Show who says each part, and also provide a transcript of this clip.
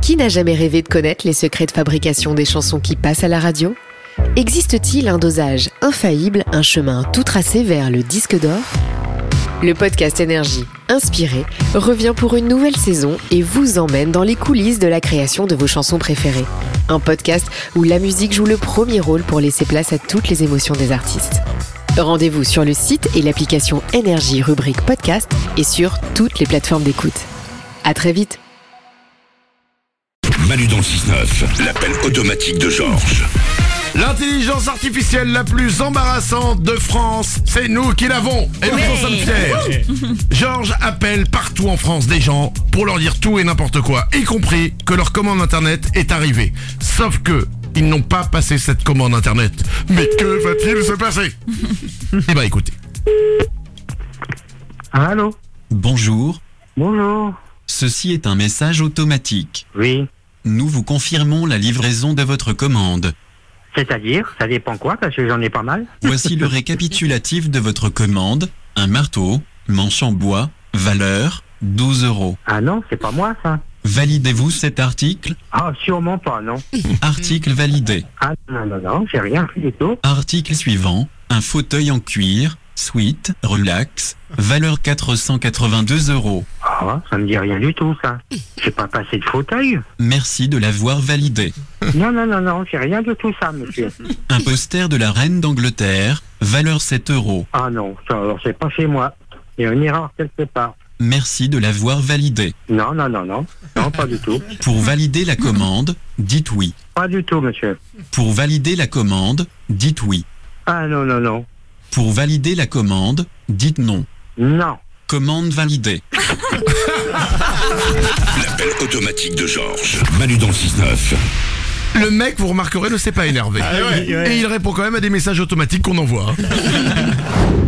Speaker 1: Qui n'a jamais rêvé de connaître les secrets de fabrication des chansons qui passent à la radio ? Existe-t-il un dosage infaillible, un chemin tout tracé vers le disque d'or ? Le podcast Énergie, inspiré, revient pour une nouvelle saison et vous emmène dans les coulisses de la création de vos chansons préférées. Un podcast où la musique joue le premier rôle pour laisser place à toutes les émotions des artistes. Rendez-vous sur le site et l'application Énergie rubrique podcast et sur toutes les plateformes d'écoute. À très vite.
Speaker 2: Manu dans le 6-9, l'appel automatique de Georges.
Speaker 3: L'intelligence artificielle la plus embarrassante de France, c'est nous qui l'avons et nous en sommes fiers. Georges appelle partout en France des gens pour leur dire tout et n'importe quoi, y compris que leur commande internet est arrivée. Sauf que ils n'ont pas passé cette commande internet. Mais que va-t-il se passer ? Eh ben écoutez.
Speaker 4: Allô ?
Speaker 5: Bonjour,
Speaker 4: Bonjour.
Speaker 5: ceci est un message automatique.
Speaker 4: Oui.
Speaker 5: Nous vous confirmons la livraison de votre commande.
Speaker 4: C'est-à-dire, ça dépend quoi, parce que j'en ai pas mal.
Speaker 5: Voici le récapitulatif de votre commande. Un marteau, manche en bois, valeur 12 €.
Speaker 4: Ah non, c'est pas moi ça.
Speaker 5: Validez-vous cet article ?
Speaker 4: Ah, sûrement pas, non.
Speaker 5: Article validé.
Speaker 4: Ah non, j'ai rien fait du tout.
Speaker 5: Article suivant. Un fauteuil en cuir, suite, relax, valeur 482 €.
Speaker 4: Ah, ça me dit rien du tout ça. J'ai pas passé de fauteuil.
Speaker 5: Merci de l'avoir validé.
Speaker 4: Non, j'ai rien de tout ça, monsieur.
Speaker 5: Un poster de la reine d'Angleterre, valeur 7 €.
Speaker 4: Ah non, ça, alors c'est pas chez moi. Il y a une erreur quelque part.
Speaker 5: Merci de l'avoir validé.
Speaker 4: Non, pas du tout.
Speaker 5: Pour valider la commande, dites oui.
Speaker 4: Pas du tout, monsieur.
Speaker 5: Pour valider la commande, dites oui.
Speaker 4: Ah non.
Speaker 5: Pour valider la commande, dites non.
Speaker 4: Non.
Speaker 5: Commande validée.
Speaker 2: L'appel automatique de Georges. Manu dans le 6-9.
Speaker 3: Le mec, vous remarquerez, ne s'est pas énervé. Et il répond quand même à des messages automatiques qu'on envoie.